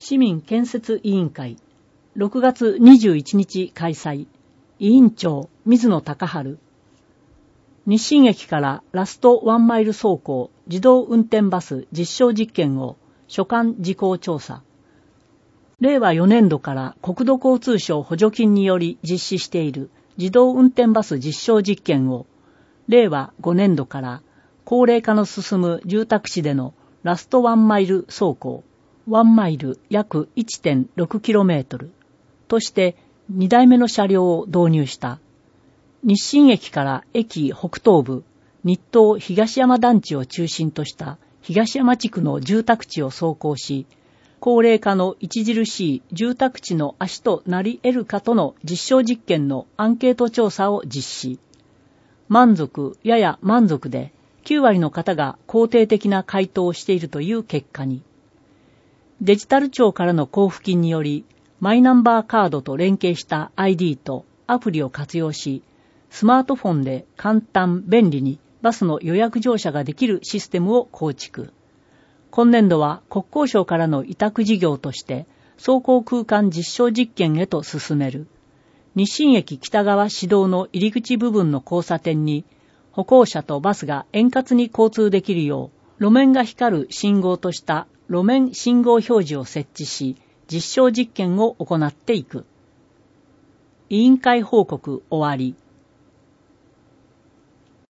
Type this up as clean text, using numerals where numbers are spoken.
市民建設委員会6月21日開催。委員長水野隆治。日清駅からラストワンマイル走行自動運転バス実証実験を所管事項調査。令和4年度から国土交通省補助金により実施している自動運転バス実証実験を令和5年度から高齢化の進む住宅地でのラストワンマイル走行ワンマイル約 1.6km として2台目の車両を導入した日清駅から駅北東部日東東山団地を中心とした東山地区の住宅地を走行し、高齢化の著しい住宅地の足となり得るかとの実証実験のアンケート調査を実施。満足やや満足で9割の方が肯定的な回答をしているという結果に、デジタル庁からの交付金によりマイナンバーカードと連携した ID とアプリを活用し、スマートフォンで簡単便利にバスの予約乗車ができるシステムを構築。今年度は国交省からの委託事業として走行空間実証実験へと進める。日清駅北側市道の入り口部分の交差点に歩行者とバスが円滑に交通できるよう路面が光る信号とした路面信号表示を設置し実証実験を行っていく。委員会報告終わり。